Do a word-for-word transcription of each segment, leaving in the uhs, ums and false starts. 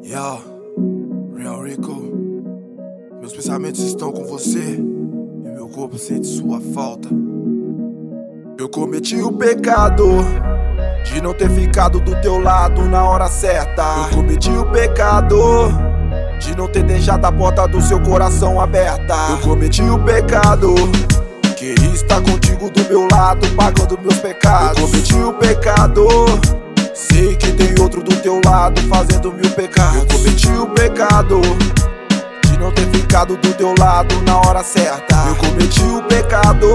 Yo, Real Rico, meus pensamentos estão com você e meu corpo sente sua falta. Eu cometi o pecado de não ter ficado do teu lado na hora certa. Eu cometi o pecado de não ter deixado a porta do seu coração aberta. Eu cometi o pecado, queria estar contigo do meu lado, pagando meus pecados. Eu cometi o pecado, sei que tem outro do teu lado fazendo mil pecados. Eu cometi o pecado de não ter ficado do teu lado na hora certa. Eu cometi o pecado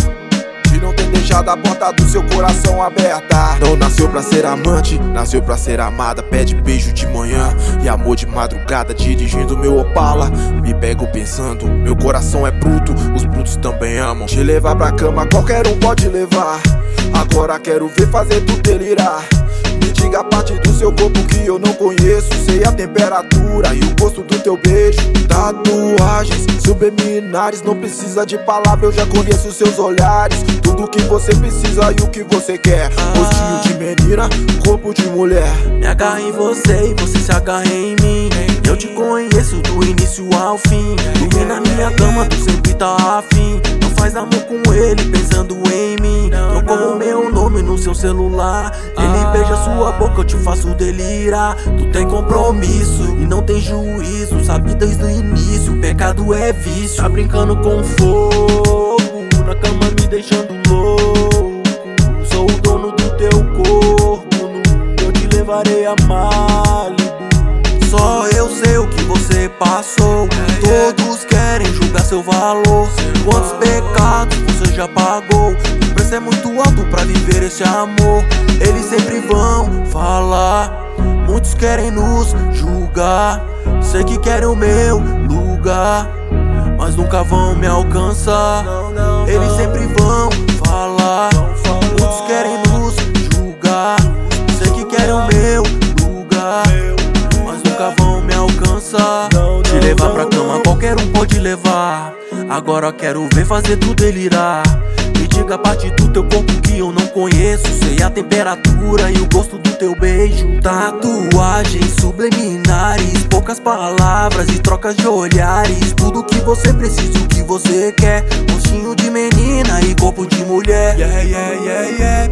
de não ter deixado a porta do seu coração aberta. Não nasceu pra ser amante, nasceu pra ser amada. Pede beijo de manhã e amor de madrugada. Dirigindo meu Opala, me pego pensando, meu coração é bruto, os brutos também amam. Te levar pra cama qualquer um pode levar, agora quero ver fazer tu delirar. Me diga a parte do seu corpo que eu não conheço, sei a temperatura e o gosto do teu beijo. Tatuagens subliminares, não precisa de palavra, eu já conheço seus olhares. Tudo que você precisa e o que você quer. Rostinho de menina, corpo de mulher. Me agarra em você e você se agarra em mim. Eu te conheço do início ao fim. Dormir na minha cama, tu sempre tá afim. Não faz amor com ele pensando em mim. Trocou o meu nome no seu celular. Ele beija sua boca, eu te faço delirar. Tu tem compromisso e não tem juízo. Sabe desde o início, pecado é vício. Tá brincando com fogo, na cama me deixando louco. Sou o dono do teu corpo, eu te levarei a Malibu. Só eu sei o que você passou. Todos querem julgar seu valor. Quantos pecados você já pagou? O preço é muito alto pra viver esse amor. Eles sempre vão falar, muitos querem nos julgar. Sei que querem o meu lugar, mas nunca vão me alcançar. Eles sempre vão falar, muitos querem nos julgar. Sei que querem o meu lugar, mas nunca vão me alcançar. Te levar pra cama qualquer um pode levar, agora quero ver fazer tu delirar. Me diga a parte do teu corpo que eu não conheço, sei a temperatura e o gosto do teu beijo. Tatuagens subliminares, poucas palavras e trocas de olhares. Tudo que você precisa, o que você quer. Rostinho de menina e corpo de mulher. Yeah, yeah, yeah, yeah.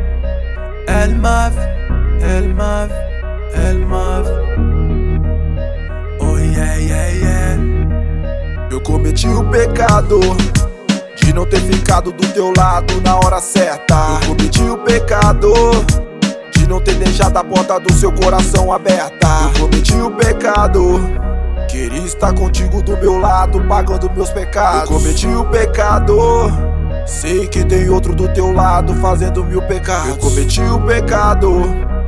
El Mav, El Mav, El Mav. Oh yeah, yeah, yeah. Eu cometi o pecado de não ter ficado do teu lado na hora certa. Eu cometi o pecado de não ter deixado a porta do seu coração aberta. Eu cometi o pecado, queria estar contigo do meu lado, pagando meus pecados. Eu cometi o pecado, sei que tem outro do teu lado fazendo mil pecados. Eu cometi o pecado